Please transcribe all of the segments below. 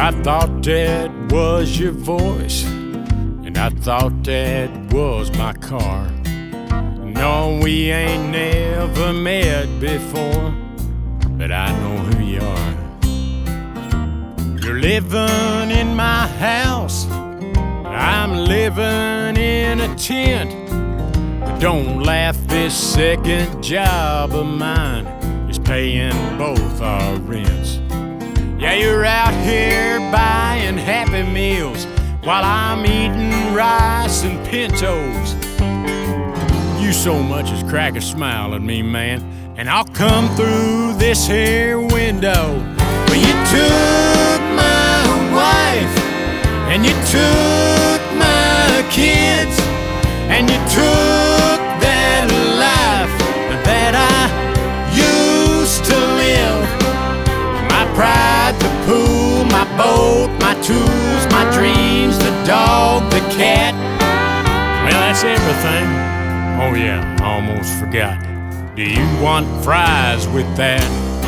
I thought that was your voice, and I thought that was my car. No, we ain't never met before, but I know who you are. You're living in my house, I'm living in a tent. But don't laugh, this second job of mine is paying both our rents. Yeah, you're out here buying Happy Meals while I'm eating rice and pintos. You so much as crack a smile at me, man, and I'll come through this here window. Well, you took my wife, and you took my kids, and you took that life that I used to live. My pride, the pool, my boat, my tools, my dreams, the dog, the cat. Well, that's everything. Oh yeah, I almost forgot. Do you want fries with that?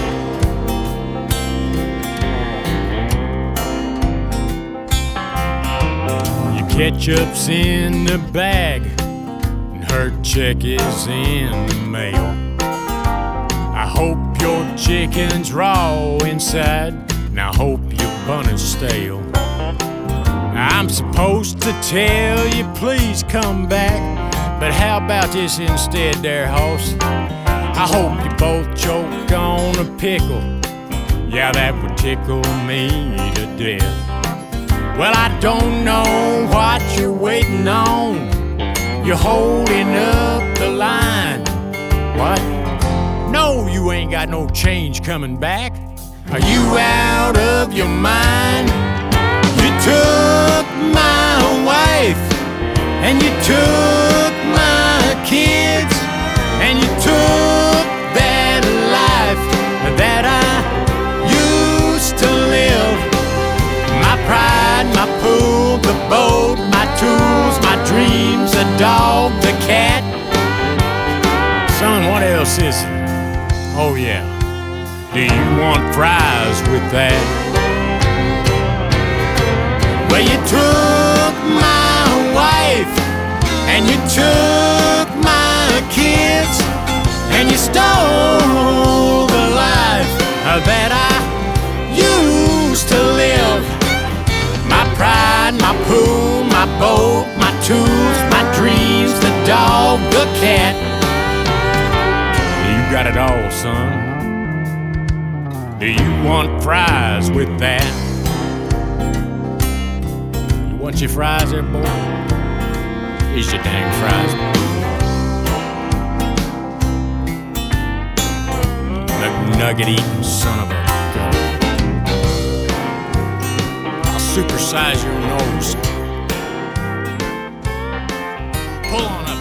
Your ketchup's in the bag, and her check is in the mail. I hope your chicken's raw inside, and I hope your bun is stale. I'm supposed to tell you please come back, but how about this instead there, hoss? I hope you both choke on a pickle. Yeah, that would tickle me to death. Well, I don't know what you're waiting on. You're holding up the line. What? No, you ain't got no change coming back. Are you out of your mind? You took my wife, and you took my kids, and you took that life that I used to live. My pride, my pool, the boat, my tools, my dreams, the dog, the cat. Son, what else is it? Oh yeah, do you want fries with that? Well, you took my wife, and you took my kids, and you stole the life that I used to live. My pride, my pool, my boat, my tools, my dreams, the dog, the cat. You got it all, son. Do you want fries with that? You want your fries there, boy? Here's your dang fries. Nugget-eating son of a gun. I'll supersize your nose. Pull on up.